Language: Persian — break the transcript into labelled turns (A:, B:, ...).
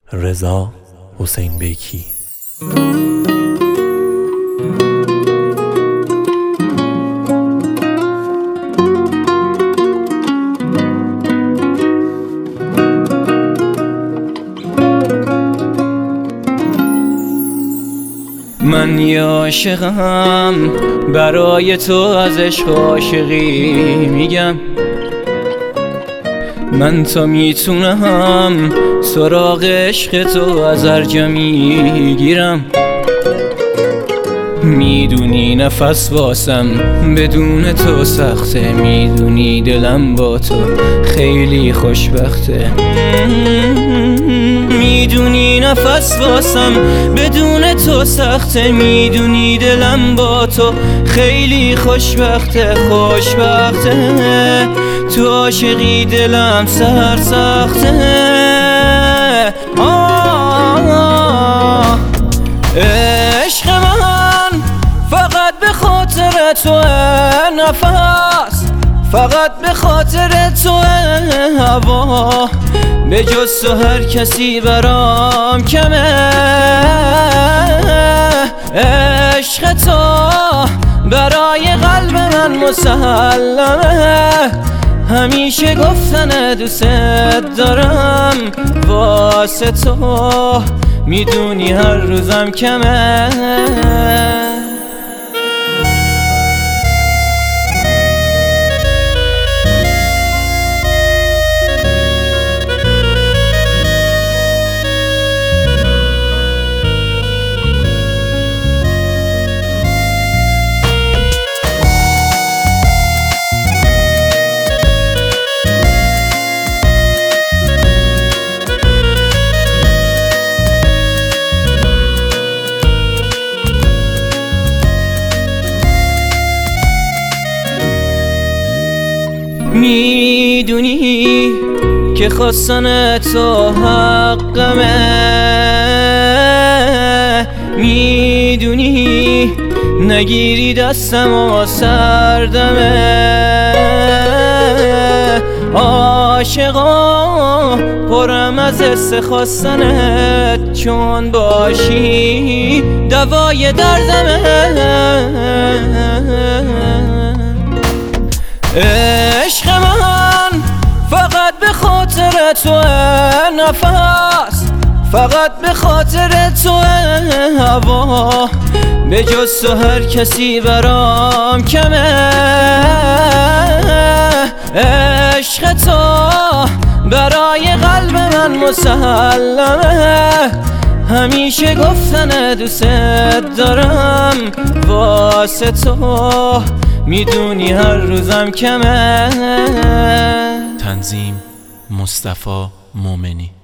A: رضا حسین بیکی.
B: من یه عاشقم، برای تو از عشق عاشقی میگم. من تا میتونم سراغ عشق تو از هر جا میگیرم. میدونی نفس واسم بدون تو سخته، میدونی دلم با تو خیلی خوشبخته. میدونی نفس واسم بدون تو سخته، میدونی دلم با تو خیلی خوشبخته. تو عاشقی دلم سرسخته. عشق من فقط به خاطر تو، نفس فقط به خاطر تو، هوا به جز تو هر کسی برام کمه. عشق تو برای قلب من مسلمه، همیشه گفتن دوست دارم. واسه تو میدونی هر روزم کمه. میدونی که خواستن تو حقمه، میدونی نگیری دستم و سردمه. عاشقا پرم از حس خواستنت، چون باشی دوای دردمه. عشق من فقط به خاطر تو، نفس فقط به خاطر تو، هوا به جز تو هر کسی برام کمه. عشق تو برای قلب من مسلمه، همیشه گفتن دوست دارم. واسه تو میدونی هر روزم کمه.
A: تنظیم مصطفی مومنی.